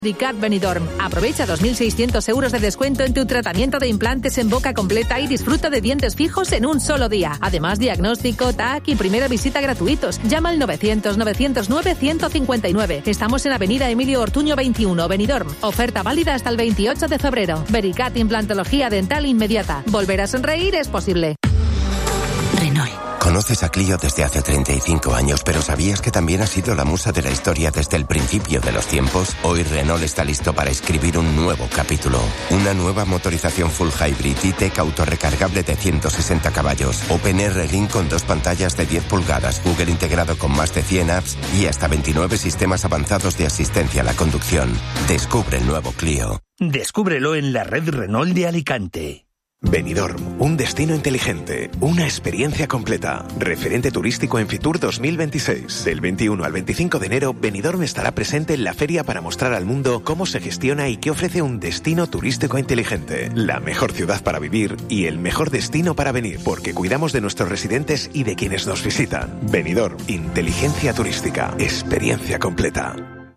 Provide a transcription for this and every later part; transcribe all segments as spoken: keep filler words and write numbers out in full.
Vericat Benidorm. Aprovecha dos mil seiscientos euros de descuento en tu tratamiento de implantes en boca completa y disfruta de dientes fijos en un solo día. Además, diagnóstico, T A C y primera visita gratuitos. Llama al novecientos, novecientos nueve, ciento cincuenta y nueve. Estamos en Avenida Emilio Ortuño veintiuno, Benidorm. Oferta válida hasta el veintiocho de febrero. Vericat Implantología Dental Inmediata. Volver a sonreír es posible. Renault. Conoces a Clio desde hace treinta y cinco años, pero ¿sabías que también ha sido la musa de la historia desde el principio de los tiempos? Hoy Renault está listo para escribir un nuevo capítulo. Una nueva motorización full hybrid E-Tech autorrecargable de ciento sesenta caballos, OpenR Link con dos pantallas de diez pulgadas, Google integrado con más de cien apps y hasta veintinueve sistemas avanzados de asistencia a la conducción. Descubre el nuevo Clio. Descúbrelo en la red Renault de Alicante. Benidorm, un destino inteligente, una experiencia completa. Referente turístico en Fitur dos mil veintiséis. Del veintiuno al veinticinco de enero, Benidorm estará presente en la feria para mostrar al mundo cómo se gestiona y qué ofrece un destino turístico inteligente. La mejor ciudad para vivir y el mejor destino para venir, porque cuidamos de nuestros residentes y de quienes nos visitan. Benidorm, inteligencia turística, experiencia completa.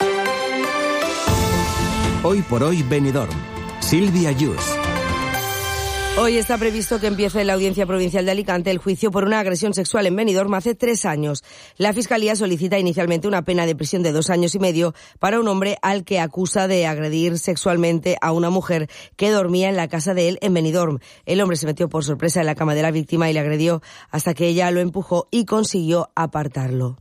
Hoy por hoy Benidorm. Silvia Yus. Hoy está previsto que empiece en la Audiencia Provincial de Alicante el juicio por una agresión sexual en Benidorm hace tres años. La Fiscalía solicita inicialmente una pena de prisión de dos años y medio para un hombre al que acusa de agredir sexualmente a una mujer que dormía en la casa de él en Benidorm. El hombre se metió por sorpresa en la cama de la víctima y le agredió hasta que ella lo empujó y consiguió apartarlo.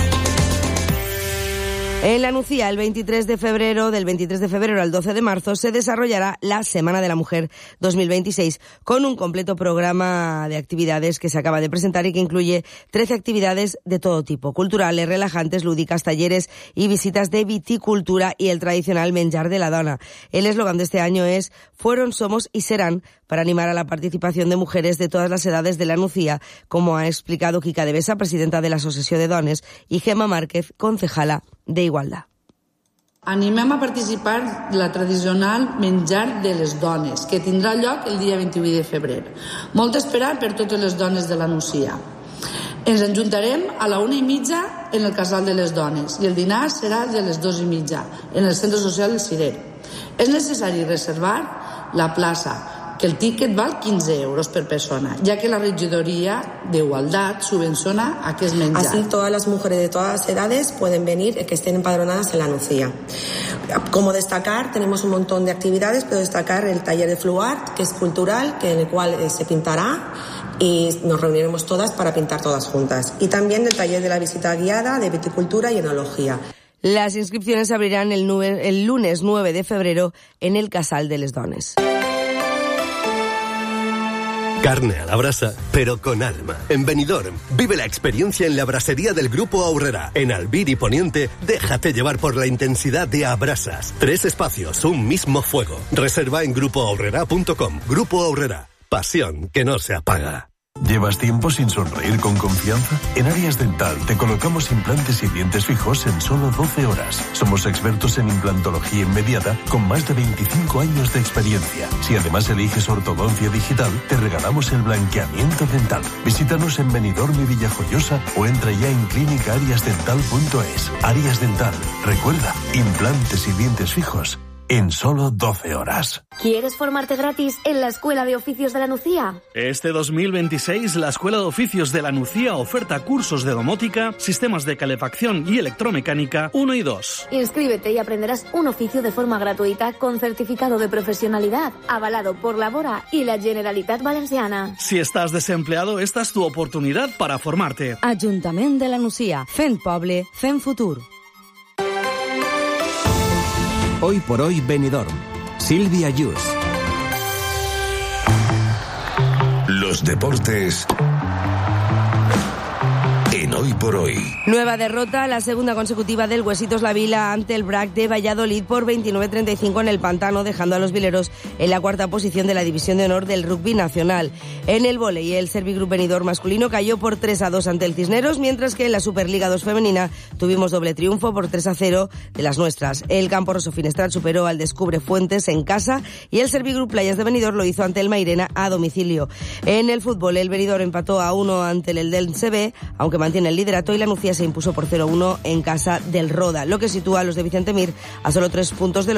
En la Nucía, el veintitrés de febrero, del veintitrés de febrero al doce de marzo, se desarrollará la Semana de la Mujer dos mil veintiséis con un completo programa de actividades que se acaba de presentar y que incluye trece actividades de todo tipo, culturales, relajantes, lúdicas, talleres y visitas de viticultura y el tradicional menjar de la dona. El eslogan de este año es Fueron, somos y serán, para animar a la participación de mujeres de todas las edades de la Nucía, como ha explicado Quica de Besa, presidenta de la Asociació de Dones, y Gemma Márquez, concejala de Igualda. Animem a participar de la tradicional menjar de les dones, que tindrà lloc el dia vint-i-vuit de febrer. Molt esperat per totes les dones de la Nucía. Ens enjuntarem a la una i mitja en el Casal de les Dones i el dinar serà de les dues i mitja en el Centre Social del Cirer. És necessari reservar la plaça, que el ticket val quinze euros per persona, ya que la regidoría de Igualdad subvenciona aquest menjar. Así todas las mujeres de todas las edades pueden venir, que estén empadronadas en la Nucía. Como destacar, tenemos un montón de actividades, pero destacar el taller de Fluart, que es cultural, que en el cual eh, se pintará y nos reuniremos todas para pintar todas juntas. Y también el taller de la visita guiada de viticultura y enología. Las inscripciones se abrirán el, nueve, el lunes nueve de febrero en el Casal de les Dones. Carne a la brasa, pero con alma. En Benidorm, vive la experiencia en la brasería del Grupo Aurrera. En Albir y Poniente, déjate llevar por la intensidad de Abrasas. Tres espacios, un mismo fuego. Reserva en grupo aurrera punto com. Grupo Aurrera. Pasión que no se apaga. ¿Llevas tiempo sin sonreír con confianza? En Arias Dental te colocamos implantes y dientes fijos en solo doce horas. Somos expertos en implantología inmediata con más de veinticinco años de experiencia. Si además eliges ortodoncia digital, te regalamos el blanqueamiento dental. Visítanos en Benidorm y Villajoyosa o entra ya en clínica arias dental punto es. Arias Dental. Recuerda, implantes y dientes fijos en solo doce horas. ¿Quieres formarte gratis en la Escuela de Oficios de la Nucía? Este dos mil veintiséis, la Escuela de Oficios de la Nucía oferta cursos de domótica, sistemas de calefacción y electromecánica uno y dos. Inscríbete y aprenderás un oficio de forma gratuita con certificado de profesionalidad, avalado por la Bora y la Generalitat Valenciana. Si estás desempleado, esta es tu oportunidad para formarte. Ajuntament de la Nucía. Fent poble, fent futur. Hoy por hoy Benidorm. Silvia Yus. Los deportes en Hoy por Hoy. Nueva derrota, la segunda consecutiva del Huesitos La Vila ante el B R A C de Valladolid por veintinueve a treinta y cinco en el Pantano, dejando a los vileros en la cuarta posición de la División de Honor del Rugby Nacional. En el vóley, el Servigroup Benidorm masculino cayó por tres a dos ante el Cisneros, mientras que en la Superliga dos femenina tuvimos doble triunfo por tres a cero de las nuestras. El Campo Rosso Finestrat superó al Descubre Fuentes en casa y el Servigroup Playas de Benidorm lo hizo ante el Mairena a domicilio. En el fútbol, el Benidorm empató a uno ante el Eldense B, aunque mantiene el liderato y la Nucía se impuso por cero uno en casa del Roda, lo que sitúa a los de Vicente Mir a solo tres puntos de los